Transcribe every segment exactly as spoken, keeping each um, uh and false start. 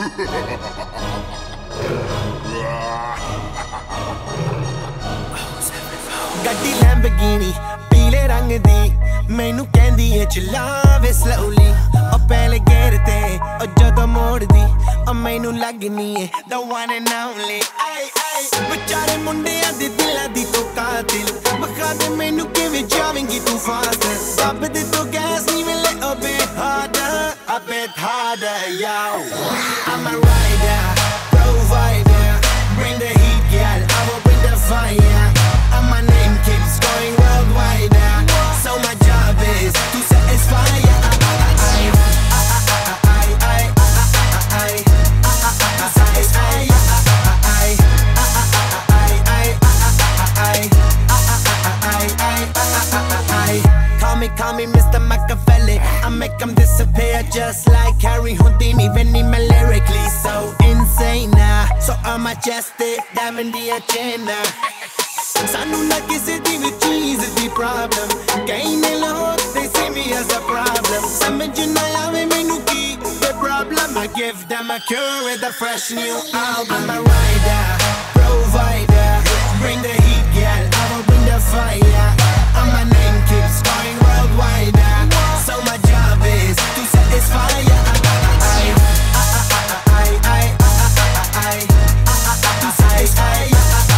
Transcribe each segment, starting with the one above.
ਗੱਡੀ ਲੈਂਬਰਗਿਨੀ ਪੀਲੇ ਰੰਗ ਦੀ ਮੈਨੂੰ ਕਹਿੰਦੀ ਏ ਚਲਾਵੇ slowly ਉਹ ਪਹਿਲੇ ਗੇਰ ਤੇ ਉਹ ਜਦੋਂ ਮੋੜਦੀ ਉਹ ਮੈਨੂੰ ਲੱਗਨੀ ਏ the one and only ay ay ਵਿਚਾਰੇ ਮੁੰਡਿਆਂ ਦੇ ਦਿਲਾਂ ਦੀ ਤੂੰ ਕਾਤਿਲ ਬਖਾ ਦੇ ਮੈਨੂੰ ਕਿਵੇਂ ਜਾਵੇਂਗੀ ਤੂੰ ਫਾਸਟ ਦੱਬ ਦੇ ਤੂੰ ਗੈਸ ਨਹੀਂ ਮਿਲੇ a bit harder a bit harder yo I'm a rider provider bring the heat girl I will bring the fire and my name keeps going worldwide so my job is to satisfy ya I I I I I to satisfy ya I I I I I call me call me Mister Machiavelli I make them disappear just like Harry Houdini when he lyrically so insane so I'm majestic diamond the agenda ਸਾਨੂੰ ਨਾ ਕਿਸੇ ਦੀ ਵੀ ਚੀਜ਼ ਦੀ problem ਕਈ ਨੇ ਲੋਕ they see me as a problem ਸਮਝ ਨਾ ਆਵੇ ਮੈਨੂੰ ਕੀ the problem I give them a cure with a fresh new album I'm a rider provider bring the heat girl I will bring the fire and my name keeps going worldwide so my job is to satisfy ya I I I I I to satisfy ya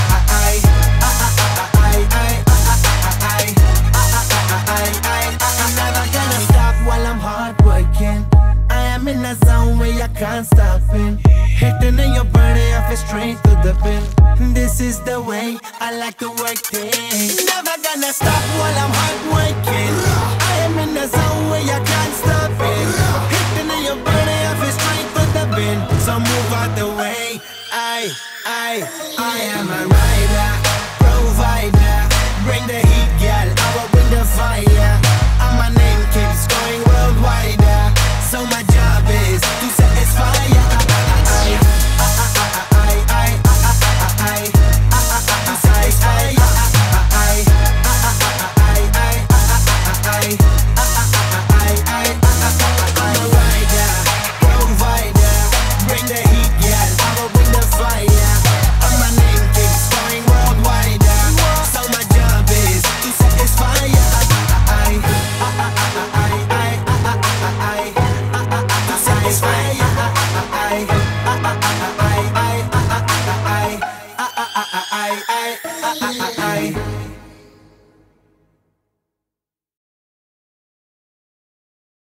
in a zone where you can't stop it hitting in your body I feel straight to the pin this is the way I like to work things never gonna stop while I'm hard working I am in a zone where you can't stop it hitting in your body I feel straight to the pin so move out the way I I I am a rider